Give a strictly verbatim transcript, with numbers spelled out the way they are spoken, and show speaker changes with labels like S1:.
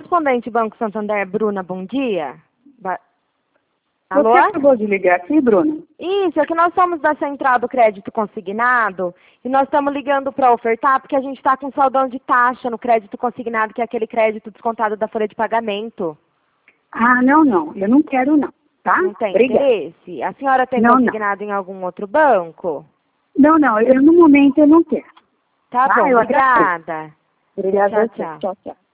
S1: correspondente Banco Santander, Bruna, bom dia. Ba... Alô?
S2: Você acabou de ligar aqui, Bruna?
S1: Isso, é que nós somos da Central do Crédito Consignado e nós estamos ligando para ofertar porque a gente está com saldão de taxa no crédito consignado, que é aquele crédito descontado da folha de pagamento.
S2: Ah, não, não. Eu não quero, não. Tá?
S1: Não tem
S2: Obrigada.
S1: interesse? A senhora tem
S2: Não,
S1: consignado não. em algum outro banco?
S2: Não, não. Eu, no momento eu não quero.
S1: Tá
S2: Ah,
S1: bom,
S2: eu
S1: obrigada.
S2: Obrigada.
S1: Tchau, tchau.
S2: Tchau, tchau.